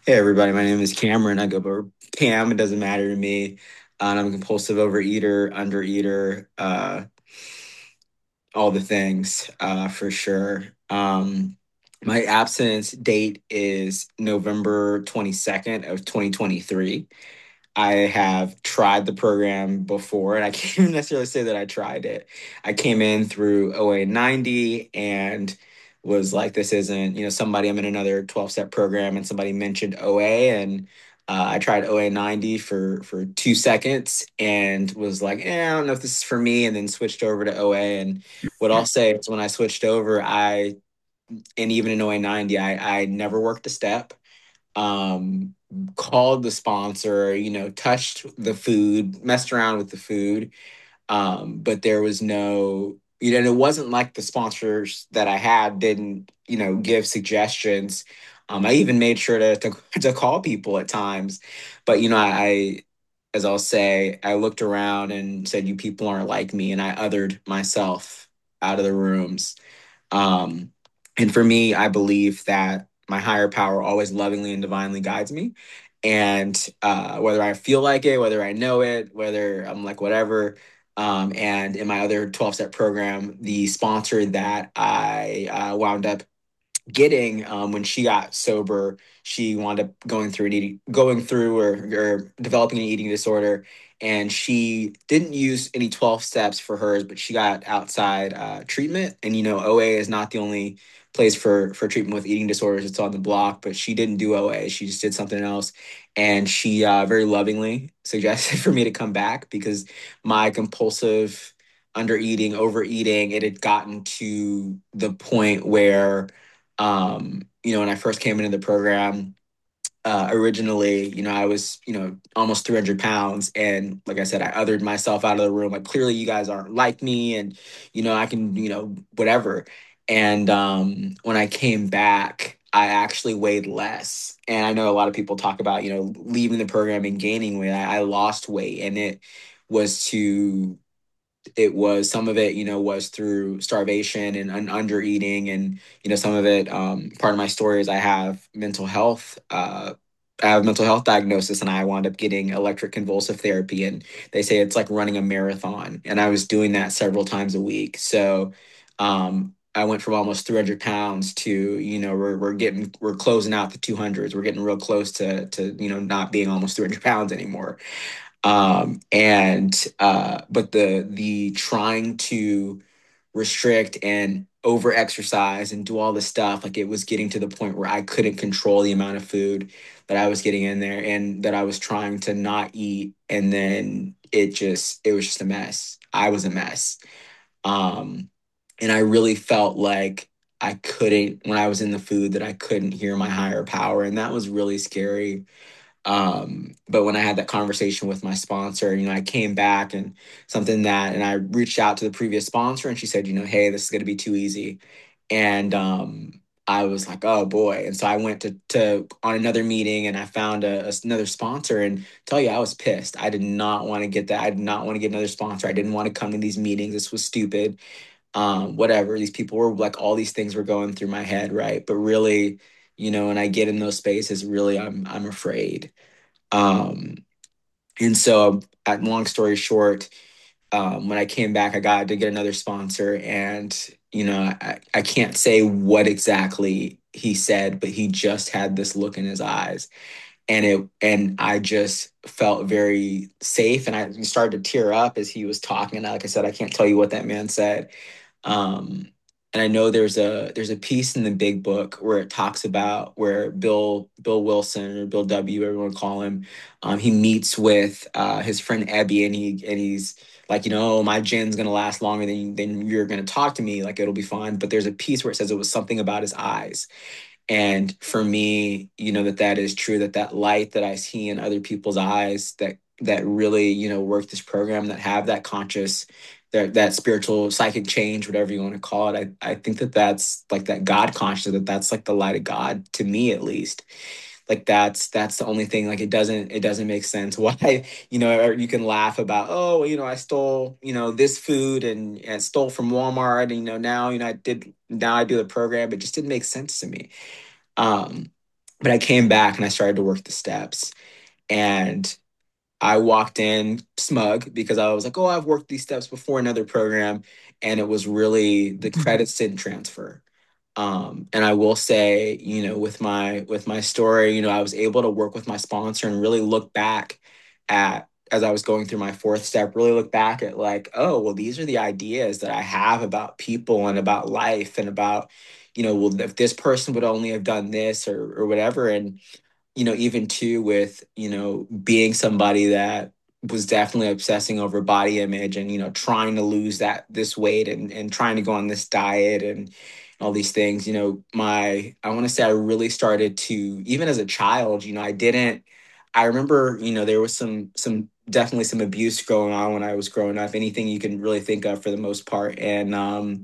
Hey everybody, my name is Cameron. I go by Cam. It doesn't matter to me. And I'm a compulsive overeater, undereater, all the things for sure. My abstinence date is November 22nd of 2023. I have tried the program before, and I can't even necessarily say that I tried it. I came in through OA 90 and was like, this isn't, somebody, I'm in another 12-step program, and somebody mentioned OA, and I tried OA 90 for 2 seconds and was like, I don't know if this is for me, and then switched over to OA. And what I'll say is when I switched over, and even in OA 90, I never worked a step, um called the sponsor, touched the food, messed around with the food, but there was no, and it wasn't like the sponsors that I had didn't, give suggestions. I even made sure to call people at times, but as I'll say, I looked around and said, you people aren't like me, and I othered myself out of the rooms. um, and for me, I believe that my higher power always lovingly and divinely guides me. And whether I feel like it, whether I know it, whether I'm like, whatever. And in my other 12-step program, the sponsor that I wound up getting, when she got sober, she wound up going through or developing an eating disorder, and she didn't use any 12 steps for hers, but she got outside treatment. And OA is not the only place for treatment with eating disorders. It's on the block, but she didn't do OA. She just did something else, and she very lovingly suggested for me to come back because my compulsive undereating, overeating, it had gotten to the point where, when I first came into the program, originally, I was, almost 300 pounds. And like I said, I othered myself out of the room. Like, clearly, you guys aren't like me. And, I can, whatever. And when I came back, I actually weighed less. And I know a lot of people talk about, leaving the program and gaining weight. I lost weight, and was to some of it, was through starvation and under eating. And, some of it, part of my story is I have a mental health diagnosis, and I wound up getting electric convulsive therapy. And they say it's like running a marathon. And I was doing that several times a week. So, I went from almost 300 pounds to, we're closing out the 200s. We're getting real close to, not being almost 300 pounds anymore. But the trying to restrict and over exercise and do all this stuff, like, it was getting to the point where I couldn't control the amount of food that I was getting in there, and that I was trying to not eat. And then it was just a mess. I was a mess. um and I really felt like I couldn't, when I was in the food, that I couldn't hear my higher power, and that was really scary. But when I had that conversation with my sponsor, I came back, and I reached out to the previous sponsor, and she said, hey, this is going to be too easy. And I was like, oh boy. And so I went to on another meeting, and I found another sponsor, and tell you, I was pissed. I did not want to get that. I did not want to get another sponsor. I didn't want to come to these meetings. This was stupid. Whatever. These people were like, all these things were going through my head, right? But really, when I get in those spaces, really, I'm afraid. um, and so, long story short, when I came back, I got to get another sponsor, and I can't say what exactly he said, but he just had this look in his eyes, and I just felt very safe, and I started to tear up as he was talking. And like I said, I can't tell you what that man said. um, and I know there's a piece in the big book where it talks about where Bill Wilson, or Bill W, everyone call him, he meets with his friend Ebby, and he's like, oh, my gin's gonna last longer than you're gonna talk to me, like, it'll be fine. But there's a piece where it says it was something about his eyes. And for me, that is true, that light that I see in other people's eyes, that really, work this program, that have that conscious, that spiritual psychic change, whatever you want to call it. I think that's like that God conscious, that's like the light of God to me, at least. Like, that's the only thing. Like, it doesn't make sense why, or you can laugh about, oh, well, I stole, this food, and stole from Walmart, and now, I do the program. It just didn't make sense to me. um But I came back and I started to work the steps. And I walked in smug because I was like, oh, I've worked these steps before in another program. And it was really the credits didn't transfer. And I will say, with my story, I was able to work with my sponsor and really look back at as I was going through my fourth step, really look back at like, oh, well, these are the ideas that I have about people and about life and about, well, if this person would only have done this or whatever. And even too with, being somebody that was definitely obsessing over body image and, trying to lose this weight and trying to go on this diet and all these things, I want to say I really started to, even as a child, I remember, there was definitely some abuse going on when I was growing up, anything you can really think of for the most part. And,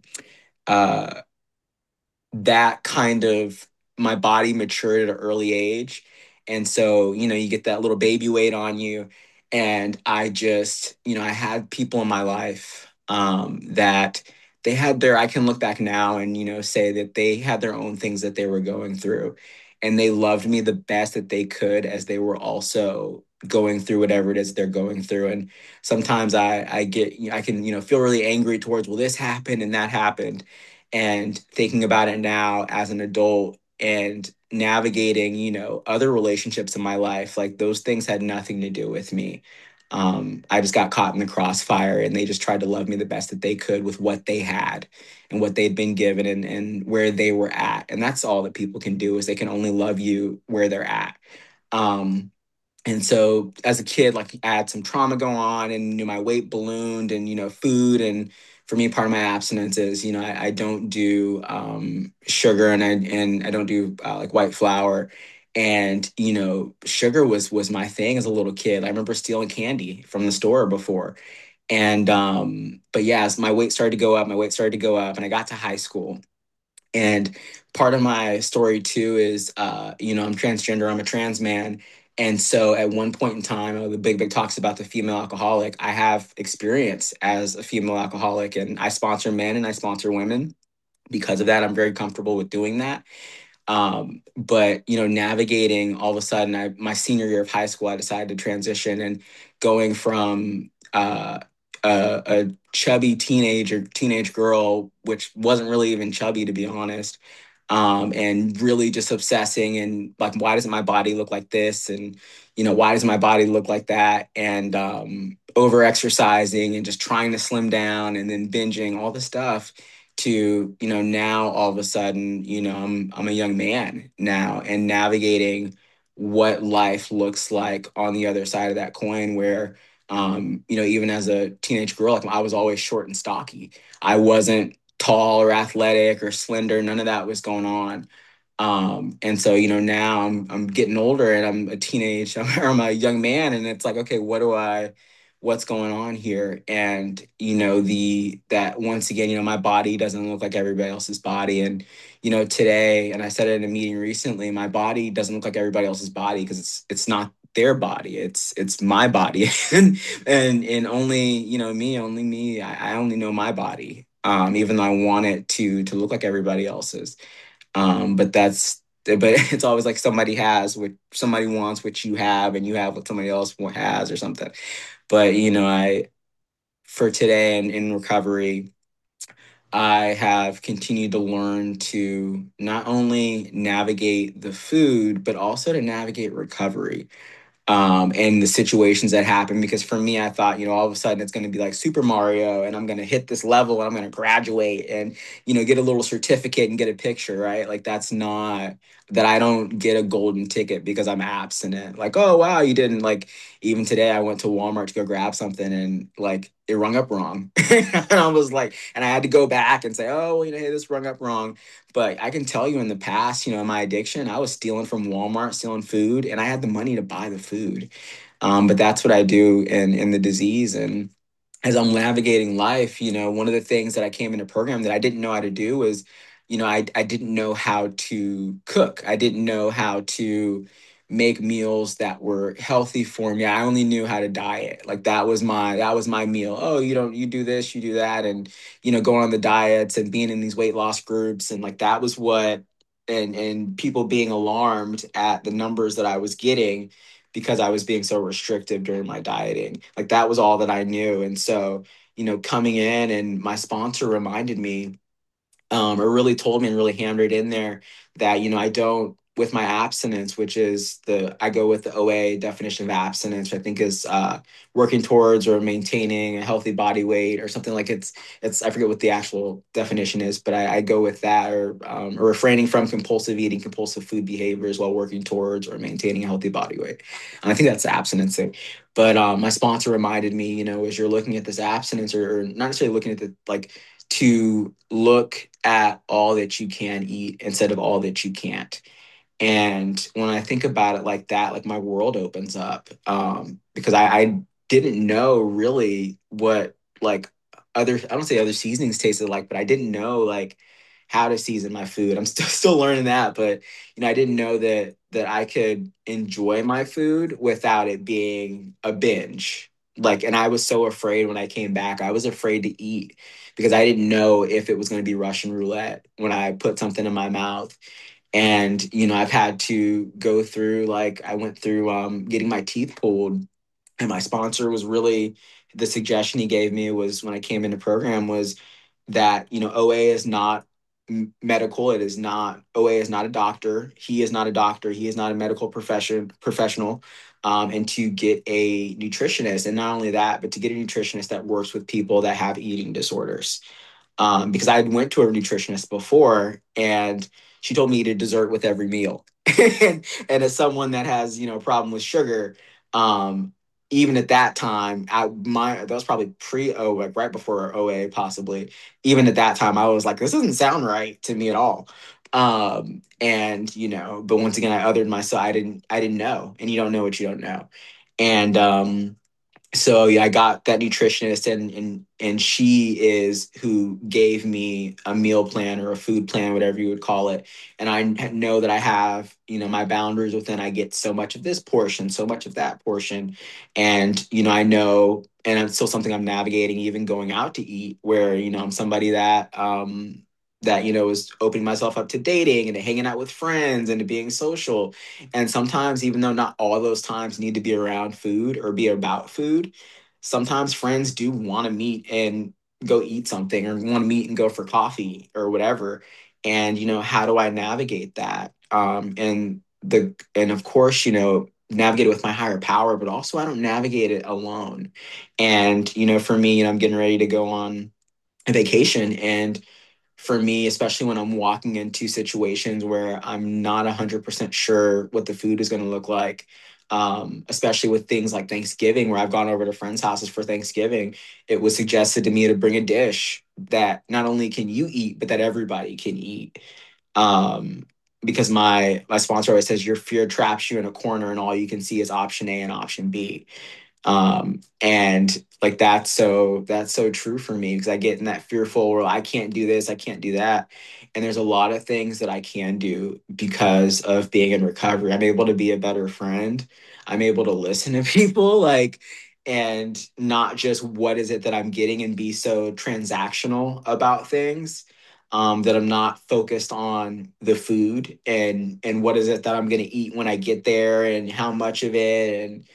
uh, that kind of my body matured at an early age. And so, you get that little baby weight on you. And I just, I had people in my life that I can look back now and, say that they had their own things that they were going through. And they loved me the best that they could as they were also going through whatever it is they're going through. And sometimes I can, feel really angry towards, well, this happened and that happened, and thinking about it now as an adult and navigating, other relationships in my life, like those things had nothing to do with me. I just got caught in the crossfire and they just tried to love me the best that they could with what they had and what they'd been given and where they were at. And that's all that people can do is they can only love you where they're at. Um, and so as a kid, like I had some trauma go on and my weight ballooned and food, and for me part of my abstinence is I don't do sugar, and I don't do like white flour. And sugar was my thing as a little kid. I remember stealing candy from the store before. And but yeah, as my weight started to go up, and I got to high school. And part of my story too is, I'm transgender, I'm a trans man. And so at one point in time, the Big talks about the female alcoholic. I have experience as a female alcoholic, and I sponsor men and I sponsor women. Because of that, I'm very comfortable with doing that. But navigating all of a sudden, my senior year of high school, I decided to transition and going from a chubby teenage girl, which wasn't really even chubby to be honest, and really just obsessing and like, why doesn't my body look like this? And, why does my body look like that? And over exercising and just trying to slim down and then binging all the stuff to, now all of a sudden, I'm a young man now and navigating what life looks like on the other side of that coin where, even as a teenage girl, like I was always short and stocky. I wasn't tall or athletic or slender. None of that was going on. And so, now I'm getting older and I'm a teenage or I'm a young man, and it's like, okay, what's going on here? And that once again, my body doesn't look like everybody else's body. And today, and I said it in a meeting recently, my body doesn't look like everybody else's body because it's not their body, it's my body. And only only me, I only know my body, even though I want it to look like everybody else's. But it's always like somebody has what somebody wants what you have, and you have what somebody else has or something. But I for today and in recovery, I have continued to learn to not only navigate the food, but also to navigate recovery, and the situations that happen. Because for me, I thought, all of a sudden it's going to be like Super Mario and I'm going to hit this level and I'm going to graduate and, get a little certificate and get a picture, right? Like that's not that I don't get a golden ticket because I'm abstinent. Like, oh, wow, you didn't like, even today I went to Walmart to go grab something and like it rung up wrong. And I was like, and I had to go back and say, oh, well, hey, this rung up wrong. But I can tell you in the past, my addiction, I was stealing from Walmart, stealing food, and I had the money to buy the food. But that's what I do in the disease. And as I'm navigating life, one of the things that I came into program that I didn't know how to do was, I didn't know how to cook. I didn't know how to make meals that were healthy for me. I only knew how to diet. Like that was my meal. Oh, you do this, you do that, and going on the diets and being in these weight loss groups, and like that was what and people being alarmed at the numbers that I was getting because I was being so restrictive during my dieting. Like that was all that I knew. And so, coming in and my sponsor reminded me, or really told me and really hammered it in there that, I don't, with my abstinence, which is I go with the OA definition of abstinence, which I think is working towards or maintaining a healthy body weight or something like I forget what the actual definition is, but I go with that, or refraining from compulsive eating, compulsive food behaviors while working towards or maintaining a healthy body weight. And I think that's abstinence. But my sponsor reminded me, as you're looking at this abstinence, or not necessarily looking at the like, to look at all that you can eat instead of all that you can't. And when I think about it like that, like my world opens up, because I didn't know really what, like, I don't say other seasonings tasted like, but I didn't know like how to season my food. I'm still learning that, but I didn't know that I could enjoy my food without it being a binge. Like, and I was so afraid when I came back. I was afraid to eat because I didn't know if it was going to be Russian roulette when I put something in my mouth. And I've had to go through, like, I went through getting my teeth pulled, and my sponsor was really, the suggestion he gave me was, when I came into program, was that OA is not medical. It is not, OA is not a doctor. He is not a doctor. He is not a medical professional. And to get a nutritionist, and not only that, but to get a nutritionist that works with people that have eating disorders, because I went to a nutritionist before, and she told me to eat a dessert with every meal. And as someone that has, a problem with sugar, um, even at that time, that was probably pre-O, like right before OA, possibly. Even at that time, I was like, this doesn't sound right to me at all. And but once again, I othered myself. I didn't know, and you don't know what you don't know. And so yeah, I got that nutritionist, and she is who gave me a meal plan or a food plan, whatever you would call it. And I know that I have, my boundaries within. I get so much of this portion, so much of that portion. And I know, and it's still something I'm navigating, even going out to eat, where I'm somebody that is opening myself up to dating and to hanging out with friends and to being social. And sometimes, even though not all those times need to be around food or be about food, sometimes friends do want to meet and go eat something, or want to meet and go for coffee or whatever. And how do I navigate that? And of course, navigate it with my higher power, but also I don't navigate it alone. And for me, I'm getting ready to go on a vacation, and for me, especially when I'm walking into situations where I'm not 100% sure what the food is going to look like, especially with things like Thanksgiving, where I've gone over to friends' houses for Thanksgiving, it was suggested to me to bring a dish that not only can you eat, but that everybody can eat. Um, because my sponsor always says your fear traps you in a corner, and all you can see is option A and option B. And like that's so true for me, because I get in that fearful where I can't do this, I can't do that. And there's a lot of things that I can do because of being in recovery. I'm able to be a better friend. I'm able to listen to people, like, and not just what is it that I'm getting, and be so transactional about things, that I'm not focused on the food, and what is it that I'm going to eat when I get there, and how much of it. And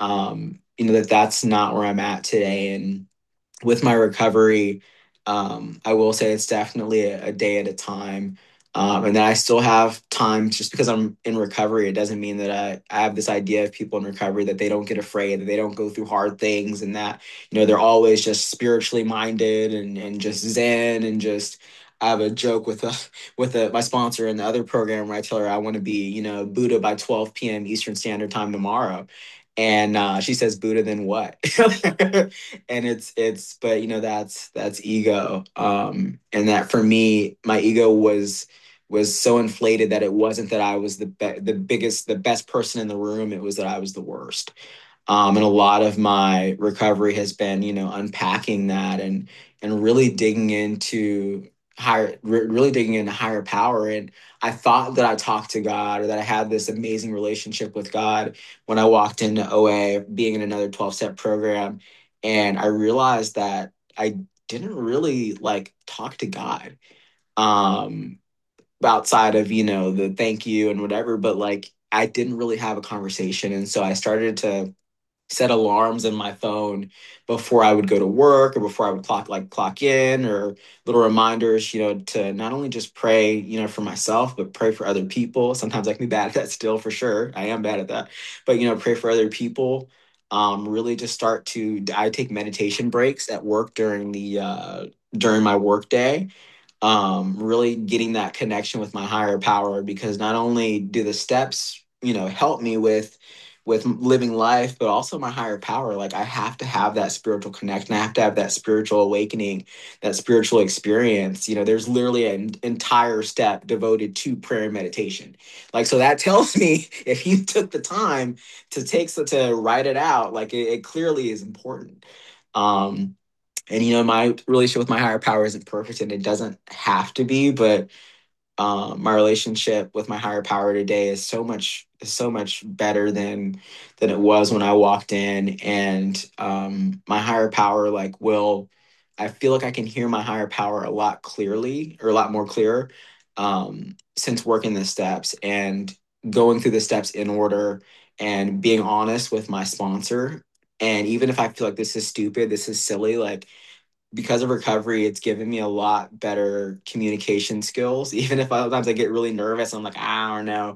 that's not where I'm at today. And with my recovery, I will say it's definitely a day at a time. And that I still have time. Just because I'm in recovery, it doesn't mean that I have this idea of people in recovery that they don't get afraid, that they don't go through hard things, and that, they're always just spiritually minded, and just zen, and just. I have a joke my sponsor in the other program, where I tell her I want to be, Buddha by 12 p.m. Eastern Standard Time tomorrow. And she says, Buddha, then what? And but that's ego. And that, for me, my ego was so inflated that it wasn't that I was the biggest, the best person in the room. It was that I was the worst. And a lot of my recovery has been, unpacking that, and really digging into really digging into higher power. And I thought that I talked to God, or that I had this amazing relationship with God, when I walked into OA, being in another 12-step program, and I realized that I didn't really like talk to God. Um, outside of, the thank you and whatever, but like I didn't really have a conversation. And so I started to set alarms in my phone before I would go to work or before I would clock in, or little reminders, to not only just pray, for myself, but pray for other people. Sometimes I can be bad at that still, for sure. I am bad at that. But pray for other people. Really just I take meditation breaks at work during my work day, really getting that connection with my higher power, because not only do the steps help me with living life, but also my higher power. Like I have to have that spiritual connection. I have to have that spiritual awakening, that spiritual experience. There's literally an entire step devoted to prayer and meditation. Like, so that tells me if you took the time to write it out, like it clearly is important. And my relationship with my higher power isn't perfect, and it doesn't have to be, but my relationship with my higher power today is so much better than it was when I walked in. And my higher power, like, will I feel like I can hear my higher power a lot clearly, or a lot more clear, since working the steps and going through the steps in order, and being honest with my sponsor. And even if I feel like this is stupid, this is silly, like, because of recovery, it's given me a lot better communication skills. Even if sometimes I get really nervous, I'm like, I don't know.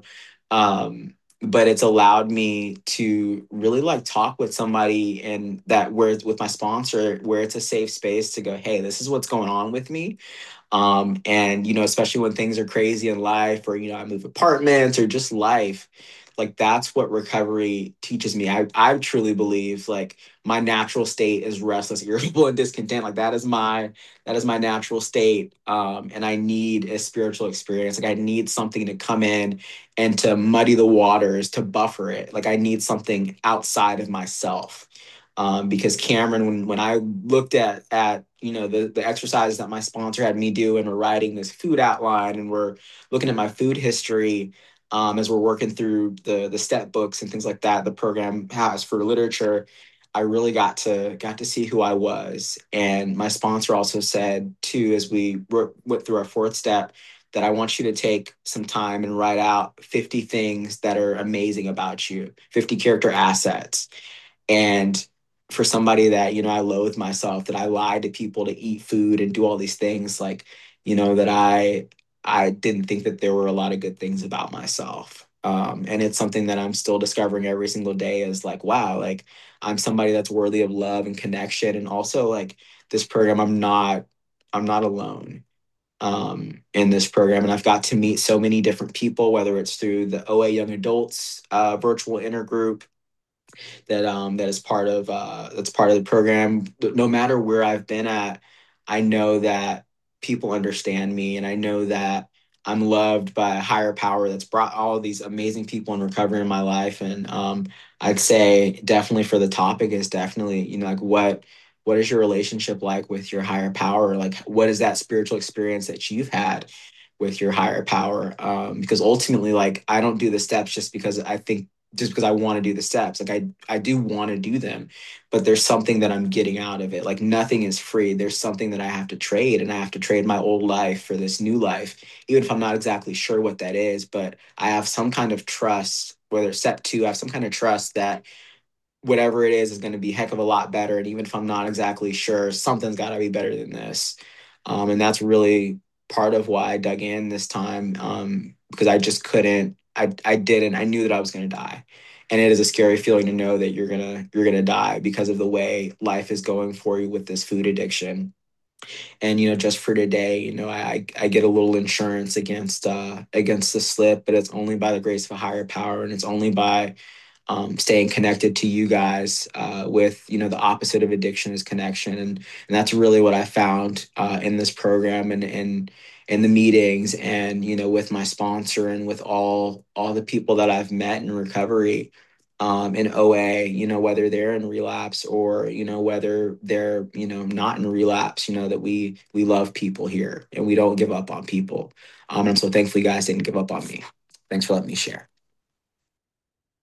But it's allowed me to really like talk with somebody, and that where it's with my sponsor, where it's a safe space to go, hey, this is what's going on with me. And especially when things are crazy in life, or I move apartments, or just life, like that's what recovery teaches me. I truly believe, like, my natural state is restless, irritable, and discontent. Like that is my natural state. And I need a spiritual experience. Like I need something to come in and to muddy the waters, to buffer it. Like I need something outside of myself. Because Cameron, when I looked at the exercises that my sponsor had me do, and we're writing this food outline, and we're looking at my food history, as we're working through the step books and things like that the program has for literature, I really got to see who I was. And my sponsor also said too, as we went through our fourth step, that I want you to take some time and write out 50 things that are amazing about you, 50 character assets. And for somebody that, I loathe myself, that I lied to people to eat food and do all these things, like, that I didn't think that there were a lot of good things about myself. And it's something that I'm still discovering every single day, is like, wow, like I'm somebody that's worthy of love and connection. And also, like, this program, I'm not alone in this program. And I've got to meet so many different people, whether it's through the OA Young Adults virtual intergroup that's part of the program. No matter where I've been at, I know that people understand me, and I know that I'm loved by a higher power that's brought all these amazing people in recovery in my life. And I'd say definitely for the topic is definitely, like, what is your relationship like with your higher power? Like, what is that spiritual experience that you've had with your higher power? Because ultimately, like, I don't do the steps just because I want to do the steps. Like I do want to do them, but there's something that I'm getting out of it. Like nothing is free. There's something that I have to trade, and I have to trade my old life for this new life, even if I'm not exactly sure what that is. But I have some kind of trust, whether it's step two, I have some kind of trust that whatever it is going to be a heck of a lot better. And even if I'm not exactly sure, something's got to be better than this. And that's really part of why I dug in this time, because I just couldn't. I didn't. I knew that I was going to die, and it is a scary feeling to know that you're gonna die because of the way life is going for you with this food addiction. And just for today, I get a little insurance against the slip, but it's only by the grace of a higher power, and it's only by staying connected to you guys, with the opposite of addiction is connection. And that's really what I found in this program, and in the meetings, and with my sponsor, and with all the people that I've met in recovery, in OA, whether they're in relapse, or whether they're not in relapse, that we love people here, and we don't give up on people. And so thankfully, you guys didn't give up on me. Thanks for letting me share.